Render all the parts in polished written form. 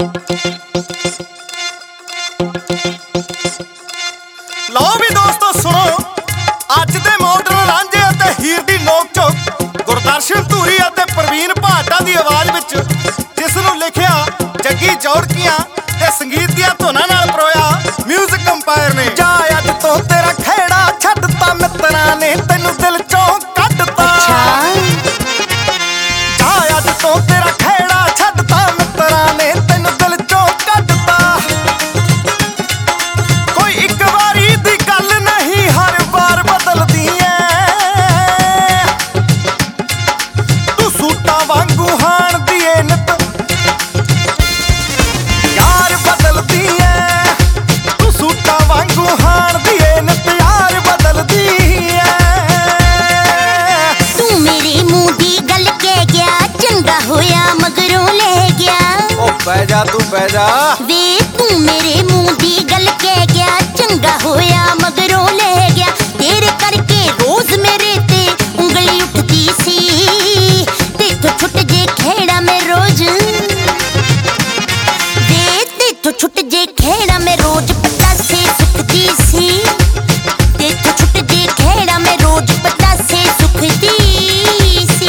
लो भी दोस्तों सुनो अज दे मॉडर्न रांझे ते हीर दी नोक झोंक गुरदर्शन धूरी ते प्रवीण भाटा दी आवाज विच जिस नूं लिखिया जग्गी चौड़कियां ते संगीत दियां धुनां नाल परोया म्यूजिक अंपायर ने। जा अज तो तेरा खेड़ा छड्डता मित्तरां ने तैनूं दिल चों कड्डता। जा अज तो तेरा खेड़ा छड्डता मित्तरां ने तैनूं दिल चों कड्डता। कोई एक वारी दी गल नहीं हर बार बदलदी ऐ। तू सूटां वांगू हाण दी ऐ नित यार बदलदी ऐ। तू सूटां वांगू हाण दी ऐ नित यार बदलदी ऐ। तू मेरे मुंह दी गल कह गया चंगा होया मगरों ले गया। ओ पै जा तू पै जा वे तू मेरे मुंह दी गल कह गया चंगा होया मगरों ले गया। तेरे करके रोज मेरे ते उंगली उठती सी तेथों छुट जे खेड़ा में रोज वे तेथों छुट जे खेड़ा में रोज पतासे सुखती सी। तेथों छुट जे खेड़ा में रोज पतासे सुखती सी।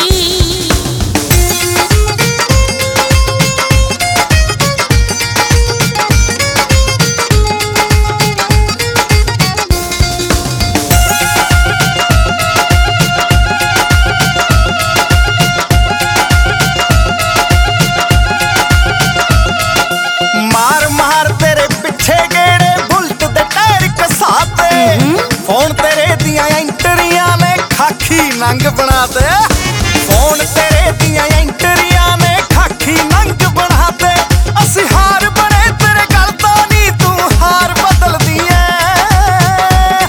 मार मार तेरे पिछे गेड़े बुलट दे टायर कसाते। फोन तेरे दियां एंटरियां ने खाखी नंग बनाते। फोन तेरे दियां एंटरियां ने खाखी नंग बनाते। असी हार बने तेरे गल तो नी तू हार बदलदी ऐ।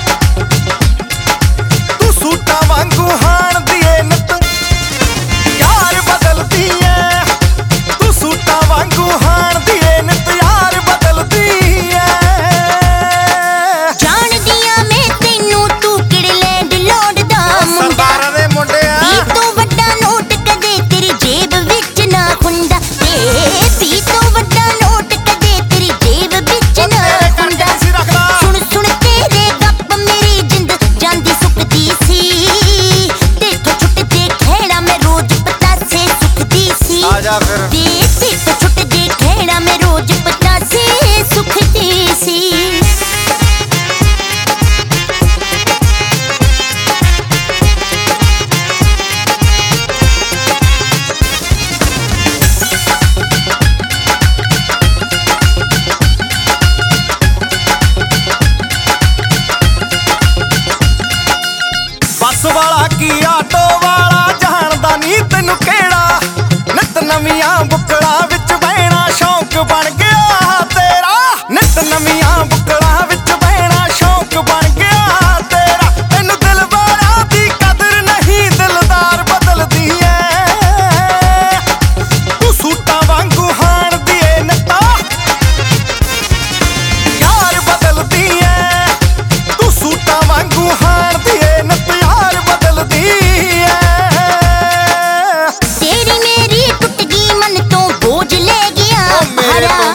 तू सूटां वांगू हाण दी ऐ नित यार बदलदी ऐ। तू सूटां वांगू हाण दी ऐ नित यार बदलदी ऐ। जान दिया मैं तेनू तू किड़े लैंड लोड़दा मुंडा। सरदारां दे मुंडे आ भी तो वड्डा नोट कदे तेरी जेब विच ना खुंदा। भी तो वड्डा नोट कदे तेरी जेब विच ना खुंदा। सुन सुन तेरे गप मेरी जिंद जांदी सुकदी सी। तेथों छुट जे खेड़ा में रोज पतासे सुखदी सी। आजा फिर तेथों छुट जे खेड़ा में रोज पतासे सुखदी सी। बस वाला की आटो वाला जानदा नी तैनू केड़ा। नित नवियां बुकड़ा विच बहना शौक बन गया तेरा। नित नवियां बुकड़ा विच बहना शौक बन गया तेरा। तैनू दिल वाला दी कदर नहीं दिलदार बदलदी ऐ। तू सूटां वांगू हाण दी ऐ निता यार बदलदी ऐ। तू सूटां वांगू हाण दी ऐ नित यार बदलदी ऐ। तेरी मेरी टुट गई मन तो बोझ ले गया ओ मेरे भारा।